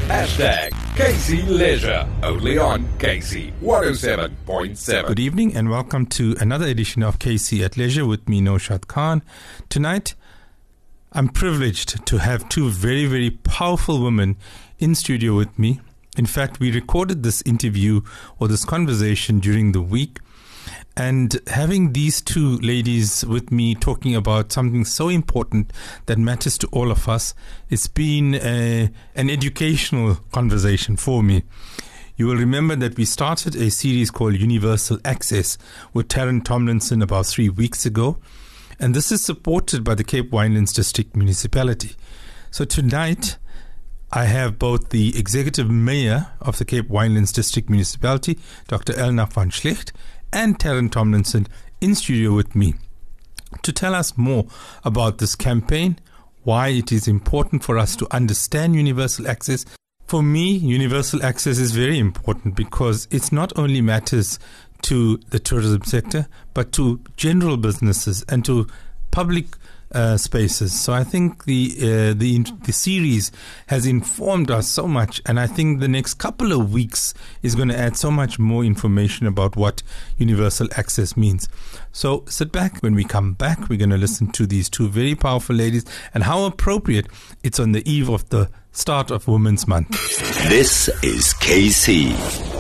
Hashtag KC Leisure, only on KC 107.7. Good evening and welcome to another edition of KC at Leisure with me, Naushad Khan. Tonight, I'm privileged to have two very, very powerful women in studio with me. In fact, we recorded this interview or this conversation during the week. And having these two ladies with me talking about something so important that matters to all of us, it's been an educational conversation for me. You will remember that we started a series called Universal Access with Taryn Tomlinson about 3 weeks ago. And this is supported by the Cape Winelands District Municipality. So tonight, I have both the Executive Mayor of the Cape Winelands District Municipality, Dr. Elna van Schlicht, and Taryn Tomlinson in studio with me to tell us more about this campaign, why it is important for us to understand universal access. For me, universal access is very important because it not only matters to the tourism sector, but to general businesses and to public spaces. So I think the series has informed us so much, and I think the next couple of weeks is going to add so much more information about what universal access means. So sit back. When we come back, we're going to listen to these two very powerful ladies and how appropriate it's on the eve of the start of Women's Month. This is KC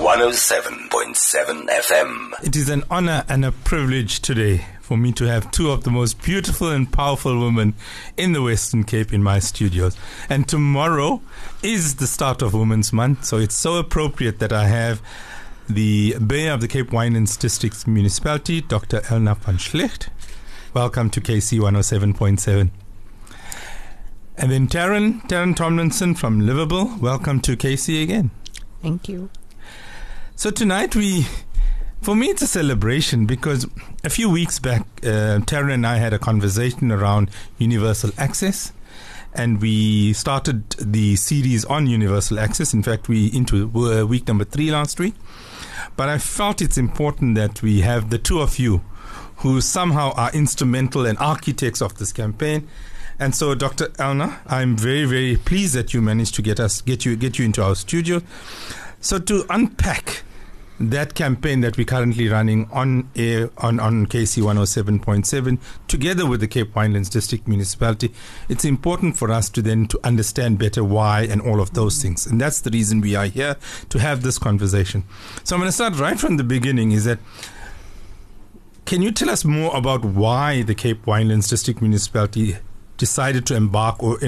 107.7 FM. It is an honor and a privilege today for me to have two of the most beautiful and powerful women in the Western Cape in my studios. And tomorrow is the start of Women's Month, so it's so appropriate that I have the Mayor of the Cape Winelands District Municipality, Dr. Elna van Schlicht. Welcome to KC 107.7. And then Taryn Tomlinson from Liverpool. Welcome to KC again. Thank you. So tonight for me it's a celebration because a few weeks back Taryn and I had a conversation around universal access, and we started the series on universal access. In fact, we into week number 3 last week. But I felt it's important that we have the two of you who somehow are instrumental and architects of this campaign. And so, Dr. Elna, I'm very, very pleased that you managed to get you into our studio. So to unpack that campaign that we're currently running on air on KC 107.7 together with the Cape Winelands District Municipality, it's important for us to understand better why and all of those things. And that's the reason we are here to have this conversation. So I'm going to start right from the beginning. Is that, can you tell us more about why the Cape Winelands District Municipality decided to embark or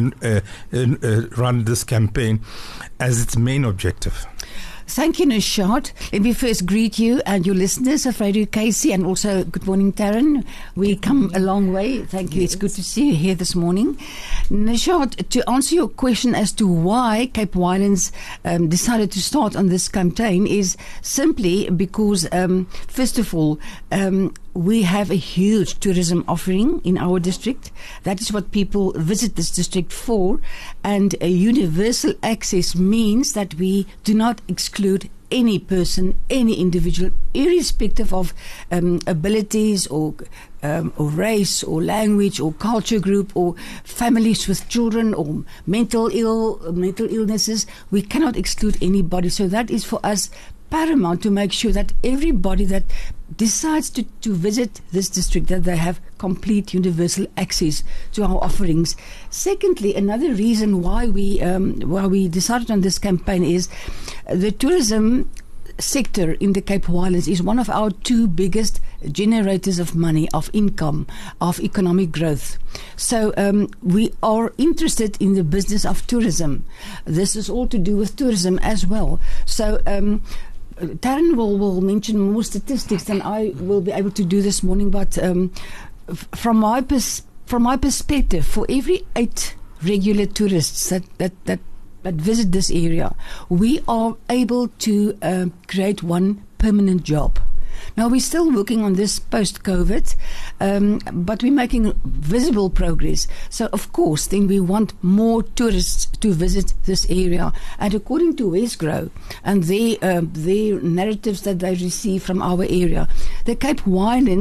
run this campaign as its main objective? Thank you, Naushad. Let me first greet you and your listeners of Radio KC, and also good morning, Taryn. We come a long way. Thank you. Yes. It's good to see you here this morning. Naushad, to answer your question as to why Cape Winelands decided to start on this campaign is simply because, first of all, we have a huge tourism offering in our district. That is what people visit this district for. And a universal access means that we do not exclude any person, any individual, irrespective of abilities or race or language or culture group or families with children or mental illnesses. We cannot exclude anybody. So that is for us paramount, to make sure that everybody that decides to visit this district, that they have complete universal access to our offerings. Secondly, another reason why we decided on this campaign is the tourism sector in the Cape Winelands is one of our two biggest generators of money, of income, of economic growth. So we are interested in the business of tourism. This is all to do with tourism as well. So Taryn will mention more statistics than I will be able to do this morning, but from my perspective, for every 8 regular tourists that visit this area, we are able to create 1 permanent job. Now, we're still working on this post-COVID, but we're making visible progress. So, of course, then we want more tourists to visit this area. And according to Westgrow and their narratives that they receive from our area, the Cape Winelands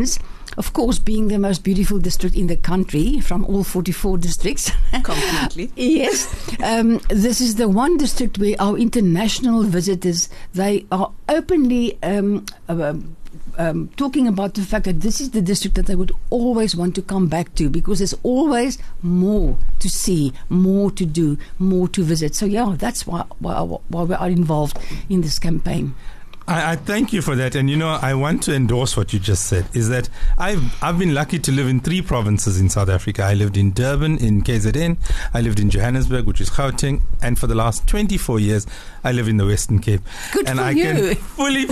of course, being the most beautiful district in the country from all 44 districts. Completely. Yes. This is the one district where our international visitors, they are openly talking about the fact that this is the district that they would always want to come back to, because there's always more to see, more to do, more to visit. So yeah, that's why we are involved in this campaign. I thank you for that. And, I want to endorse what you just said, is that I've been lucky to live in 3 provinces in South Africa. I lived in Durban, in KZN. I lived in Johannesburg, which is Gauteng. And for the last 24 years, I live in the Western Cape. Good and for I you. can fully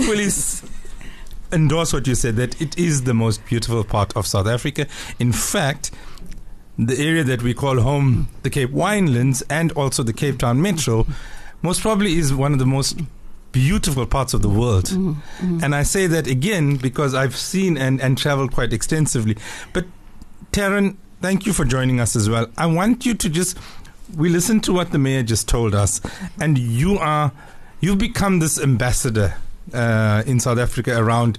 endorse what you said, that it is the most beautiful part of South Africa. In fact, the area that we call home, the Cape Winelands, and also the Cape Town Metro, most probably is one of the most beautiful parts of the world. And I say that again because I've seen and traveled quite extensively. But Taryn, thank you for joining us as well. I want you to we listened to what the mayor just told us, and you've become this ambassador in South Africa around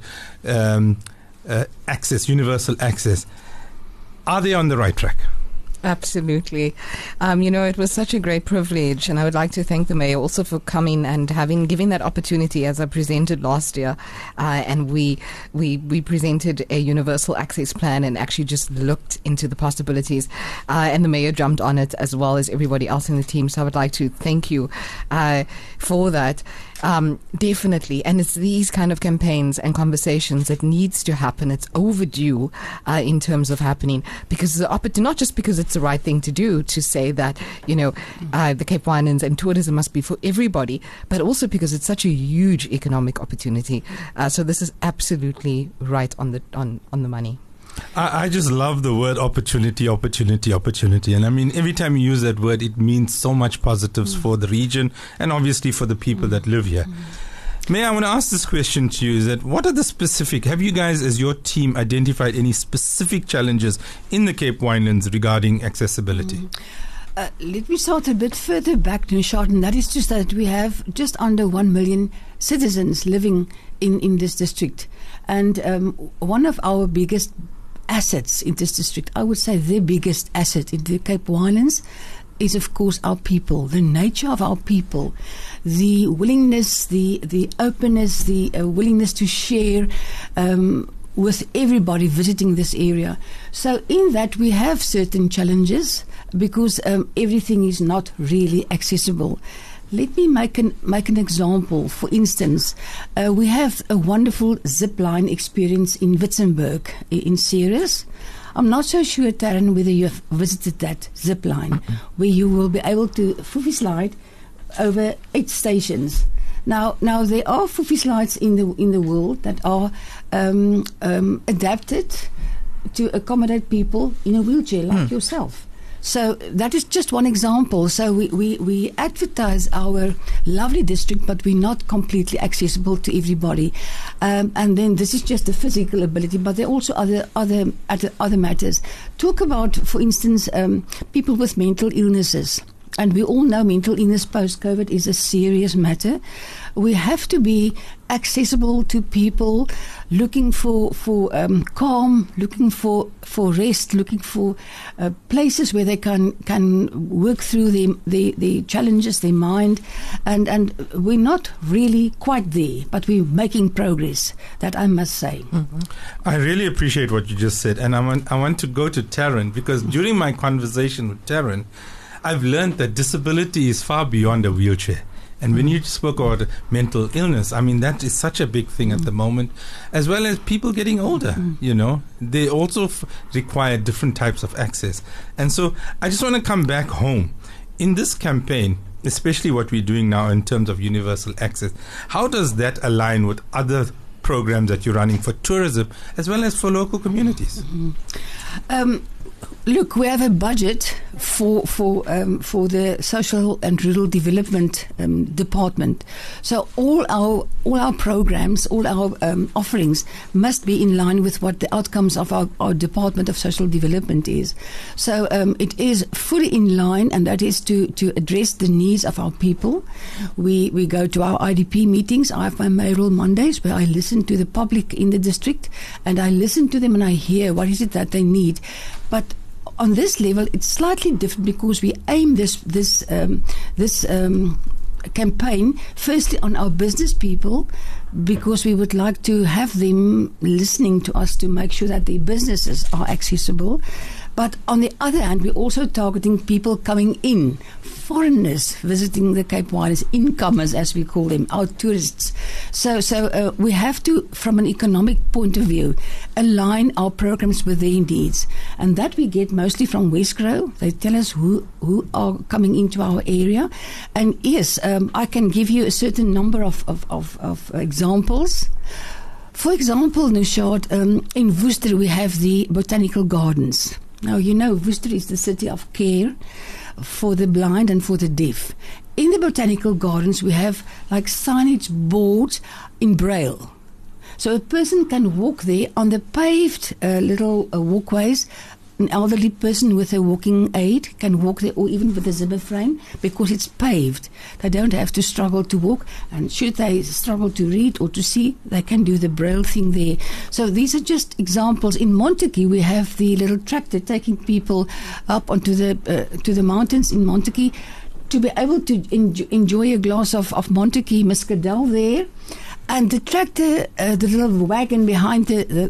access, universal access. Are they on the right track? Absolutely. It was such a great privilege, and I would like to thank the mayor also for coming and giving that opportunity, as I presented last year. And we presented a universal access plan and actually just looked into the possibilities. And the mayor jumped on it as well as everybody else in the team. So I would like to thank you for that. Definitely. And it's these kind of campaigns and conversations that needs to happen. It's overdue in terms of happening, because not just because it's the right thing to do to say that, the Cape Winelands and tourism must be for everybody, but also because it's such a huge economic opportunity. So this is absolutely right on the money. I just love the word opportunity. And I mean, every time you use that word, it means so much positives for the region and obviously for the people that live here. May I want to ask this question to you, is that what are have you guys as your team identified any specific challenges in the Cape Winelands regarding accessibility? Let me start a bit further back, Nishad, and that is just that we have just under 1 million citizens living in this district. And one of our biggest assets in this district, I would say the biggest asset in the Cape Winelands, is of course our people, the nature of our people, the willingness, the openness, the willingness to share with everybody visiting this area. So in that we have certain challenges because everything is not really accessible. Let me make an example. For instance, we have a wonderful zip line experience in Witzenberg in Ceres. I'm not so sure, Taryn, whether you have visited that zip line, where you will be able to foofy slide over 8 stations. Now there are foofy slides in the world that are adapted to accommodate people in a wheelchair like yourself. So that is just one example. So we advertise our lovely district, but we're not completely accessible to everybody. And then this is just the physical ability, but there are also other matters. Talk about, for instance, people with mental illnesses. And we all know mental illness post-COVID is a serious matter. We have to be accessible to people looking for calm, looking for rest, looking for places where they can work through the challenges, their mind. And we're not really quite there, but we're making progress, that I must say. Mm-hmm. I really appreciate what you just said. And I want to go to Taryn, because during my conversation with Taryn, I've learned that disability is far beyond a wheelchair. And when you spoke about mental illness, I mean, that is such a big thing at the moment, as well as people getting older, They also require different types of access. And so I just want to come back home. In this campaign, especially what we're doing now in terms of universal access, how does that align with other programs that you're running for tourism as well as for local communities? Look, we have a budget for the social and rural development department. So all our programs, all our offerings must be in line with what the outcomes of our Department of Social Development is. So it is fully in line, and that is to address the needs of our people. We go to our IDP meetings. I have my mayoral Mondays where I listen to the public in the district, and I listen to them and I hear what is it that they need. But on this level, it's slightly different because we aim this campaign firstly on our business people, because we would like to have them listening to us to make sure that their businesses are accessible. But on the other hand, we're also targeting people coming in, foreigners visiting the Cape Winelands, incomers as we call them, our tourists. So we have to, from an economic point of view, align our programs with their needs. And that we get mostly from Wesgro. They tell us who are coming into our area. And yes, I can give you a certain number of examples. For example, Nishad, in Worcester we have the Botanical Gardens. Now, you know, Worcester is the city of care for the blind and for the deaf. In the Botanical Gardens, we have like signage boards in Braille. So a person can walk there on the paved little walkways. An elderly person with a walking aid can walk there, or even with a Zimmer frame, because it's paved. They don't have to struggle to walk, and should they struggle to read or to see, they can do the Braille thing there. So these are just examples. In Montague, we have the little tractor taking people up onto to the mountains in Montague to be able to enjoy a glass of Montague Muscadel there. And the tractor, the little wagon behind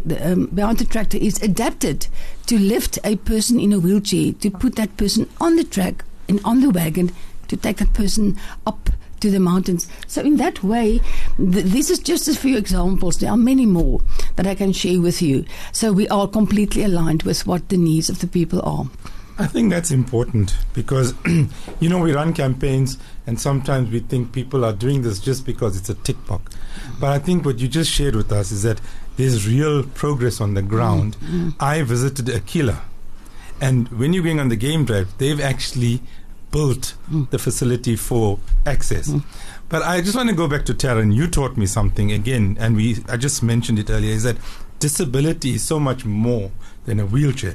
the tractor is adapted to lift a person in a wheelchair, to put that person on the track and on the wagon, to take that person up to the mountains. So in that way, this is just a few examples. There are many more that I can share with you. So we are completely aligned with what the needs of the people are. I think that's important because, you know, we run campaigns and sometimes we think people are doing this just because it's a tick box. But I think what you just shared with us is that there's real progress on the ground. I visited Aquila, and when you're going on the game drive, they've actually built the facility for access. But I just want to go back to Taryn. You taught me something again, and I just mentioned it earlier, is that disability is so much more than a wheelchair.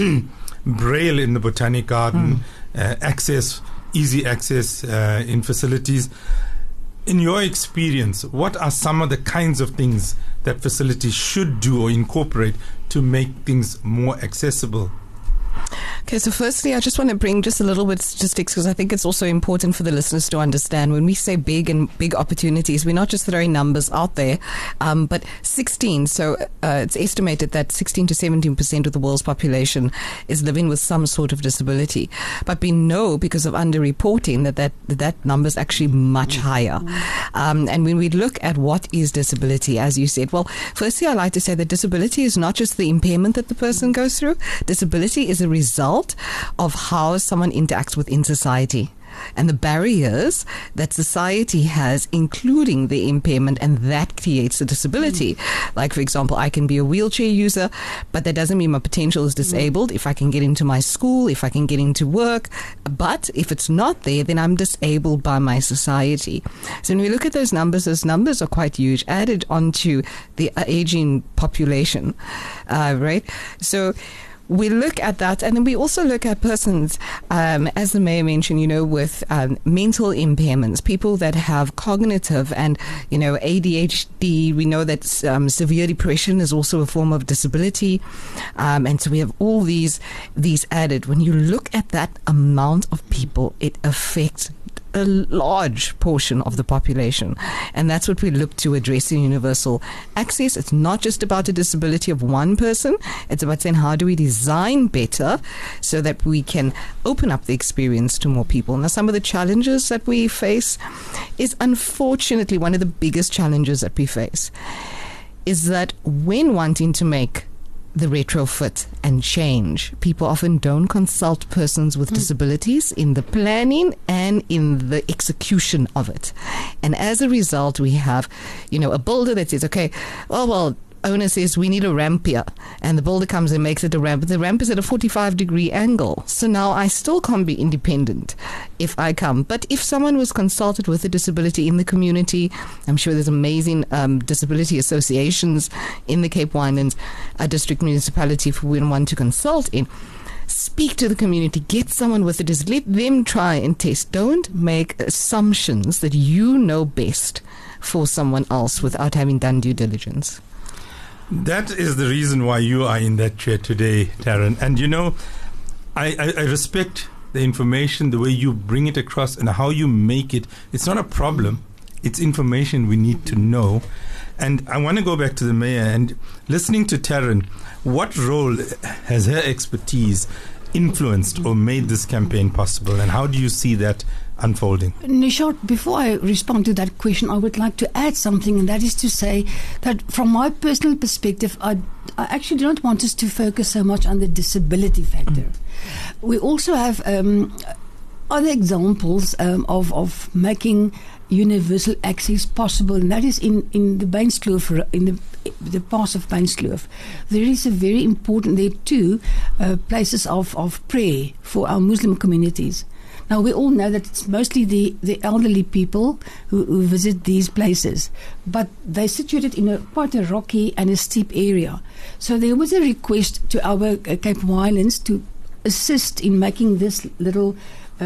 Braille in the Botanic Garden, access, easy access in facilities. In your experience, what are some of the kinds of things that facilities should do or incorporate to make things more accessible? Okay, so firstly, I just want to bring just a little bit of statistics because I think it's also important for the listeners to understand. When we say big opportunities, we're not just throwing numbers out there, but 16. So it's estimated that 16 to 17% of the world's population is living with some sort of disability. But we know because of underreporting that number is actually much higher. And when we look at what is disability, as you said, well, firstly, I like to say that disability is not just the impairment that the person goes through. Disability is a result of how someone interacts within society and the barriers that society has, including the impairment, and that creates a disability. Like, for example, I can be a wheelchair user, but that doesn't mean my potential is disabled. If I can get into my school, if I can get into work, but if it's not there, then I'm disabled by my society. So when we look at those numbers are quite huge, added onto the aging population, right? So we look at that, and then we also look at persons, as the mayor mentioned, with mental impairments, people that have cognitive and, ADHD. We know that severe depression is also a form of disability. And so we have all these added. When you look at that amount of people, it affects a large portion of the population, and that's what we look to address in universal access. It's not just about a disability of one person, it's about saying how do we design better so that we can open up the experience to more people. Now, some of the challenges that we face is, unfortunately, one of the biggest challenges that we face is that when wanting to make the retrofit and change, people often don't consult persons with disabilities in the planning and in the execution of it. And as a result, we have, a builder that says, okay, well, owner says, we need a ramp here, and the builder comes and makes it a ramp, but the ramp is at a 45-degree angle. So now I still can't be independent if I come. But if someone was consulted with a disability in the community, I'm sure there's amazing disability associations in the Cape Winelands district municipality for one to consult in. Speak to the community, get someone with a disability, let them try and test. Don't make assumptions that you know best for someone else without having done due diligence. That is the reason why you are in that chair today, Taryn. And you know, I respect the information, the way you bring it across and how you make it. It's not a problem. It's information we need to know. And I want to go back to the mayor and listening to Taryn, what role has her expertise influenced or made this campaign possible, and how do you see that unfolding? Nishad, before I respond to that question, I would like to add something, and that is to say that from my personal perspective, I actually do not want us to focus so much on the disability factor. We also have other examples of making universal access possible, and that is in the Beinskloof, in the pass of Beinskloof. There is a very important, there are two places of prayer for our Muslim communities. Now, we all know that it's mostly the elderly people who visit these places, but they're situated in quite a rocky and a steep area. So there was a request to our Cape Winelands to assist in making this little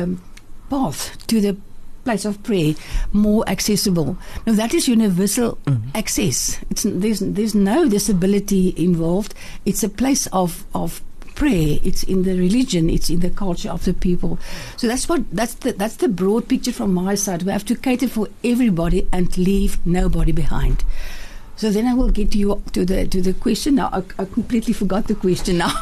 path to the place of prayer more accessible. Now, that is universal access. There's no disability involved. It's a place of prayer. It's in the religion. It's in the culture of the people. So that's the broad picture from my side. We have to cater for everybody and leave nobody behind. So then I will get to the question. Now I completely forgot the question now.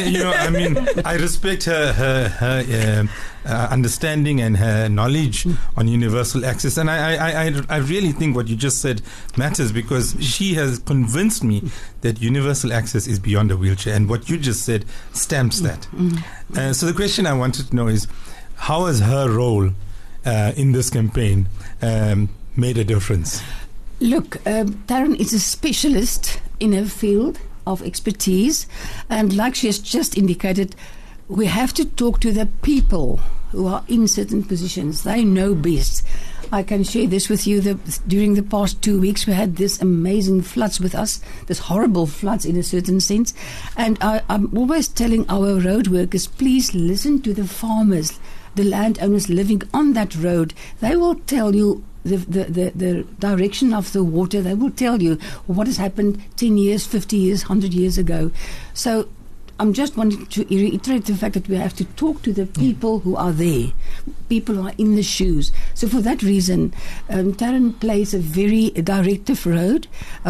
I respect her understanding and her knowledge on universal access, and I really think what you just said matters, because she has convinced me that universal access is beyond a wheelchair, and what you just said stamps that. So the question I wanted to know is, how has her role in this campaign made a difference? Look, Taryn is a specialist in her field of expertise, and like she has just indicated, we have to talk to the people who are in certain positions. They know best. I can share this with you. During the past 2 weeks, we had this amazing floods with us, this horrible floods in a certain sense. And I'm always telling our road workers, please listen to the farmers, the landowners living on that road. They will tell you the direction of the water. They will tell you what has happened 10 years, 50 years, 100 years ago. So I'm just wanting to reiterate the fact that we have to talk to the people who are there, people who are in the shoes. So for that reason, Taryn plays a very directive role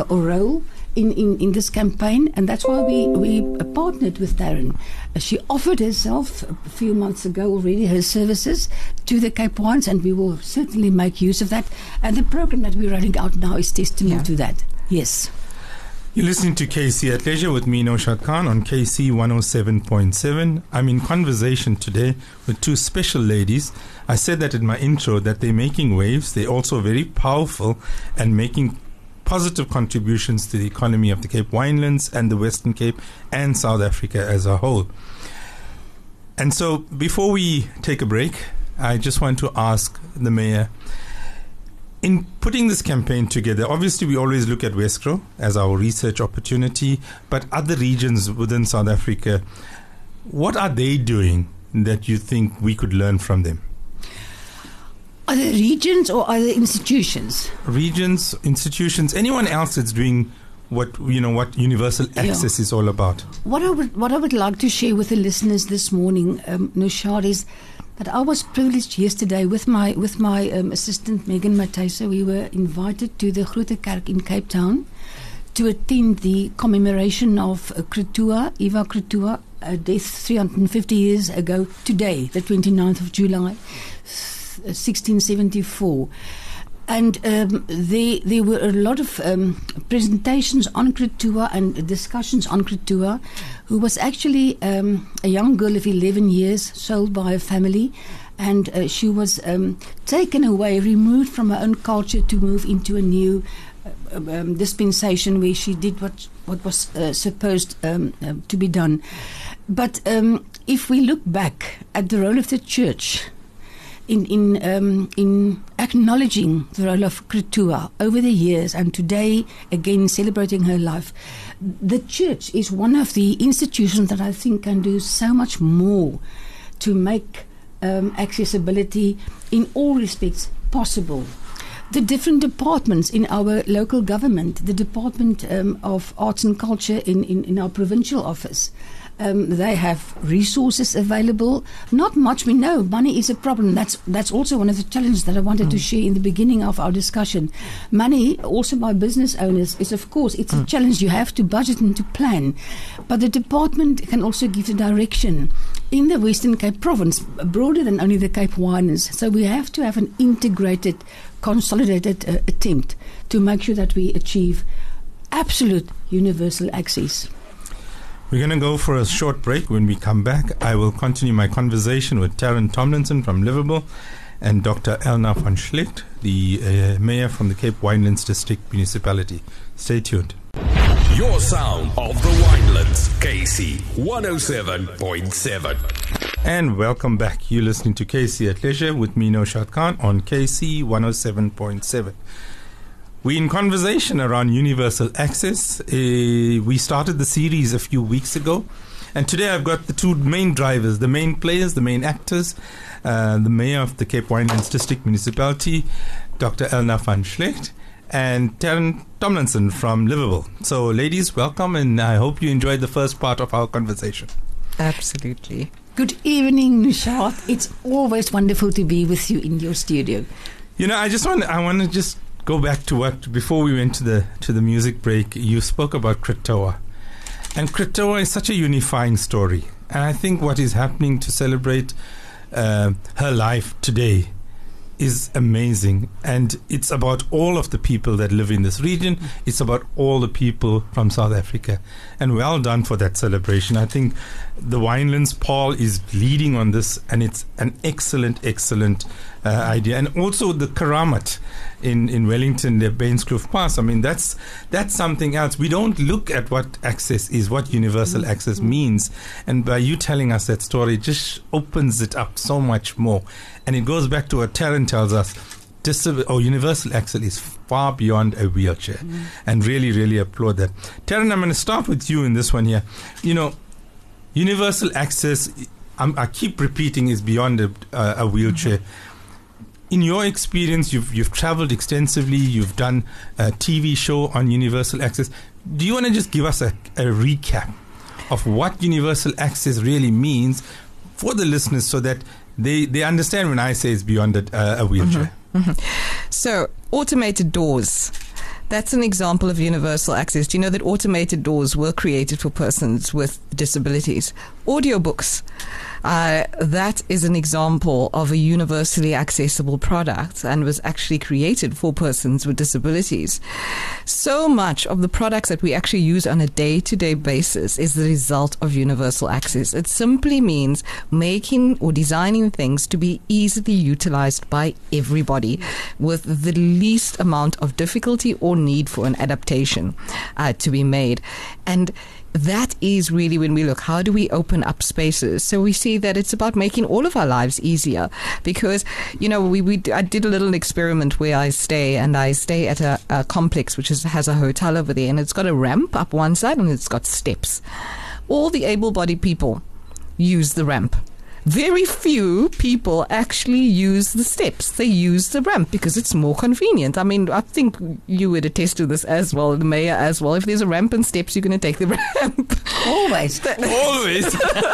in this campaign, and that's why we partnered with Taryn. She offered herself a few months ago already, her services to the Cape Wines, and we will certainly make use of that. And the program that we're running out now is testament to that. Yes. You're listening to KC at Leisure with me, Naushad Khan, on KC 107.7. I'm in conversation today with two special ladies. I said that in my intro, that they're making waves. They're also very powerful and making positive contributions to the economy of the Cape Winelands and the Western Cape and South Africa as a whole. And so before we take a break, I just want to ask the mayor, in putting this campaign together, obviously we always look at Wesgro as our research opportunity, but other regions within South Africa, what are they doing that you think we could learn from them? Other regions or other institutions? Regions, institutions, anyone else that's doing what universal access is all about. What I would like to share with the listeners this morning, Naushad, is that I was privileged yesterday with my assistant Megan Matesa. We were invited to the Grote Kerk in Cape Town to attend the commemoration of Eva Krutua, death 350 years ago today, the 29th of July. 1674, and there were a lot of presentations on Krutua and discussions on Krutua, who was actually a young girl of 11 years, sold by a family, and she was taken away, removed from her own culture to move into a new dispensation where she did what was supposed to be done. But if we look back at the role of the church in acknowledging the role of Kretua over the years, and today again celebrating her life, the church is one of the institutions that I think can do so much more to make accessibility in all respects possible. The different departments in our local government, the Department of Arts and Culture in our provincial office, they have resources available. Not much, we know money is a problem. That's also one of the challenges that I wanted to share in the beginning of our discussion. Money, also by business owners, is of course, it's a challenge. You have to budget and to plan. But the department can also give the direction in the Western Cape province, broader than only the Cape Winelands. So we have to have an integrated, consolidated attempt to make sure that we achieve absolute universal access. We're going to go for a short break. When we come back, I will continue my conversation with Taryn Tomlinson from Liverpool and Dr. Elna van Schlicht, the mayor from the Cape Winelands District Municipality. Stay tuned. Your sound of the Winelands, KC 107.7. And welcome back. You're listening to KC at Leisure with me, Naushad Khan, on KC 107.7. We're in conversation around universal access. We started the series a few weeks ago. And today I've got the two main drivers, the main players, the main actors, the mayor of the Cape Winelands District Municipality, Dr. Elna van Schlicht, and Taryn Tomlinson from Liverpool. So, ladies, welcome, and I hope you enjoyed the first part of our conversation. Absolutely. Good evening, Naushad. It's always wonderful to be with you in your studio. You know, I want to just go back to what, before we went to the music break, you spoke about Kretua. And Kretua is such a unifying story. And I think what is happening to celebrate her life today is amazing. And it's about all of the people that live in this region. It's about all the people from South Africa. And well done for that celebration. I think the Winelands, Paul, is leading on this, and it's an excellent idea. And also the Karamat in Wellington, the Bainskloof Pass. I mean, that's something else. We don't look at what access is, what universal access means. And by you telling us that story, it just opens it up so much more. And it goes back to what Taryn tells us. Universal access is far beyond a wheelchair. And really, really applaud that. Taryn, I'm going to start with you in this one here. You know, universal access, I keep repeating, is beyond a wheelchair. In your experience, you've traveled extensively, you've done a TV show on universal access. Do you want to just give us a recap of what universal access really means for the listeners, so that they understand when I say it's beyond a wheelchair? So, automated doors. That's an example of universal access. Do you know that automated doors were created for persons with disabilities? Audiobooks. That is an example of a universally accessible product and was actually created for persons with disabilities. So much of the products that we actually use on a day-to-day basis is the result of universal access. It simply means making or designing things to be easily utilized by everybody with the least amount of difficulty or need for an adaptation to be made. And that is really when we look, how do we open up spaces? So we see that it's about making all of our lives easier, because, you know, I did a little experiment where I stay at a complex which has a hotel over there, and it's got a ramp up one side and it's got steps. All the able-bodied people use the ramp. Very few people actually use the steps. They use the ramp because it's more convenient. I mean, I think you would attest to this as well, the mayor as well. If there's a ramp and steps, you're going to take the ramp. Always. Always.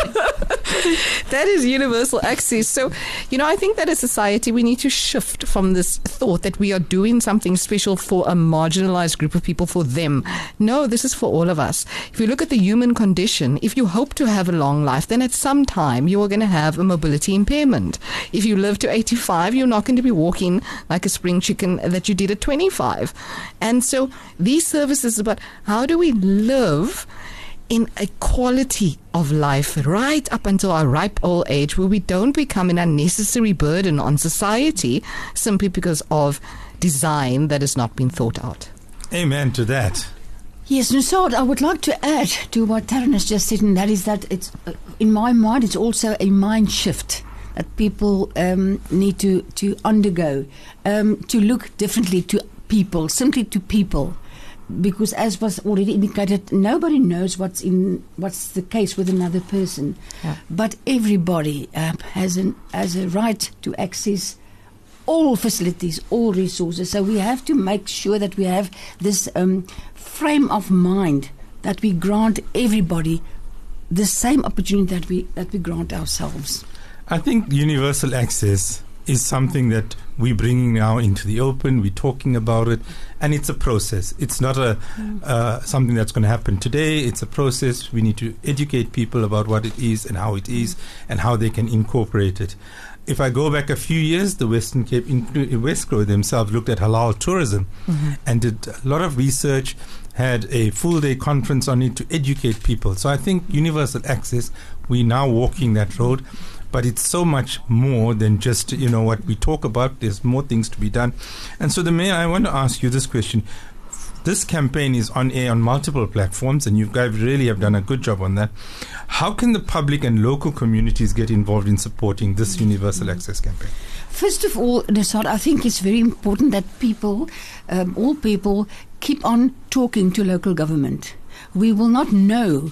That is universal access. So, you know, I think that as a society, we need to shift from this thought that we are doing something special for a marginalized group of people, for them. No, this is for all of us. If you look at the human condition, if you hope to have a long life, then at some time you are going to have a mobility impairment. If you live to 85, you're not going to be walking like a spring chicken that you did at 25. And so these services about how do we live in a quality of life right up until our ripe old age, where we don't become an unnecessary burden on society simply because of design that has not been thought out. Amen to that. Yes, Nusad, I would like to add to what Taryn has just said, and that is that it's, in my mind, it's also a mind shift that people need to undergo, to look differently to people, simply to people. Because as was already indicated, nobody knows what's the case with another person. Yeah. But everybody has a right to access all facilities, all resources. So we have to make sure that we have this frame of mind that we grant everybody the same opportunity that we grant ourselves. I think universal access is something that we're bringing now into the open. We're talking about it, and it's a process. It's not something that's going to happen today. It's a process. We need to educate people about what it is and how it is and how they can incorporate it. If I go back a few years, the Western Cape, Westgrow themselves looked at halal tourism and did a lot of research, had a full-day conference on it to educate people. So I think universal access, we're now walking that road. But it's so much more than just, what we talk about. There's more things to be done. And so, the Mayor, I want to ask you this question. This campaign is on air on multiple platforms, and you guys really have done a good job on that. How can the public and local communities get involved in supporting this universal access campaign? First of all, Nusad, I think it's very important that people, all people, keep on talking to local government. We will not know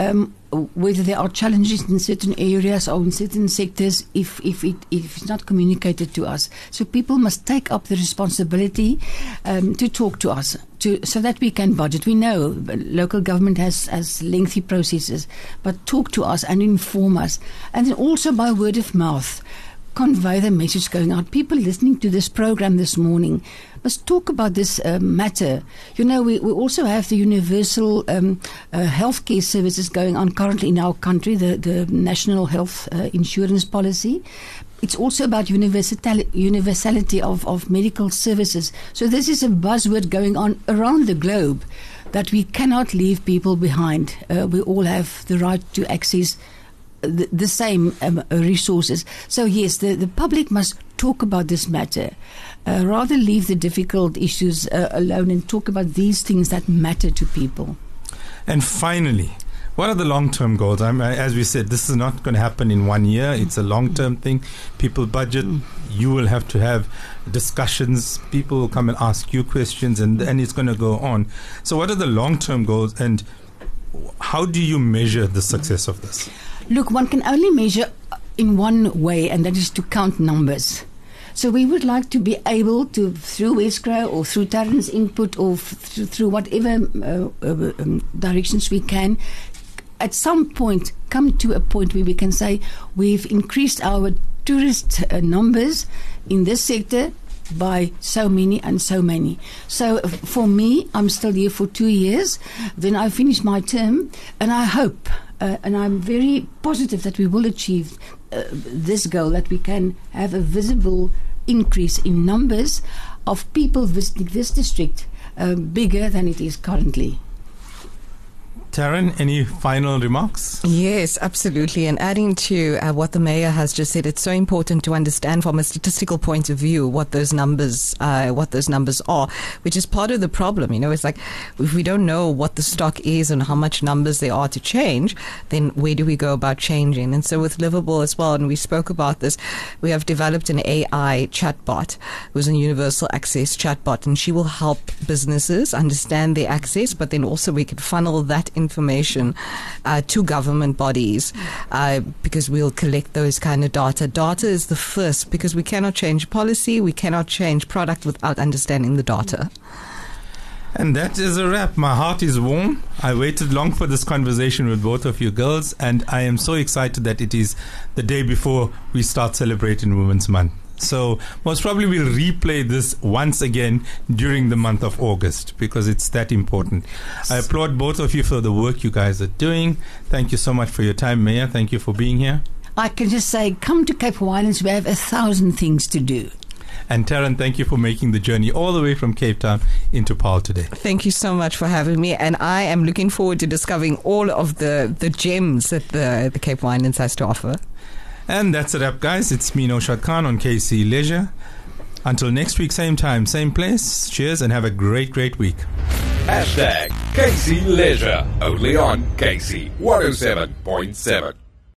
whether there are challenges in certain areas or in certain sectors if it's not communicated to us. So people must take up the responsibility to talk to us so that we can budget. We know local government has lengthy processes, but talk to us and inform us. And then also by word of mouth, convey the message going out. People listening to this program this morning must talk about this matter. We also have the universal healthcare services going on currently in our country, the National Health Insurance Policy. It's also about universality of medical services. So this is a buzzword going on around the globe that we cannot leave people behind. We all have the right to access the same resources. So yes, the public must talk about this matter. Rather leave the difficult issues alone and talk about these things that matter to people. And finally, what are the long-term goals? As we said, this is not going to happen in 1 year. It's a long-term thing. People budget. You will have to have discussions. People will come and ask you questions, and it's going to go on. So what are the long-term goals, and how do you measure the success of this? Look, one can only measure in one way, and that is to count numbers. So we would like to be able to, through Westgrow or through Taryn's input or through whatever directions we can, at some point come to a point where we can say we've increased our tourist numbers in this sector by so many and so many. So for me, I'm still here for 2 years. Then I finish my term, and I hope and I'm very positive that we will achieve this goal, that we can have a visible increase in numbers of people visiting this district, bigger than it is currently. Taryn, any final remarks? Yes, absolutely. And adding to what the Mayor has just said, it's so important to understand from a statistical point of view what those numbers are, which is part of the problem. It's like if we don't know what the stock is and how much numbers there are to change, then where do we go about changing? And so with Livable as well, and we spoke about this, we have developed an AI chatbot, who's a universal access chatbot, and she will help businesses understand their access, but then also we can funnel that information to government bodies because we'll collect those kind of data. Data is the first, because we cannot change policy, we cannot change product without understanding the data. And that is a wrap. My heart is warm. I waited long for this conversation with both of you girls, and I am so excited that it is the day before we start celebrating Women's Month. So most probably we'll replay this once again during the month of August, because it's that important. I applaud both of you for the work you guys are doing. Thank you so much for your time, Mayor. Thank you for being here. I can just say, come to Cape Winelands. We have 1,000 things to do. And Taryn, thank you for making the journey all the way from Cape Town into Paarl today. Thank you so much for having me, and I am looking forward to discovering all of the gems that the Cape Winelands has to offer. And that's a wrap, guys. It's me, Naushad Khan, on KC Leisure. Until next week, same time, same place. Cheers and have a great, great week. Hashtag KC Leisure. Only on KC 107.7.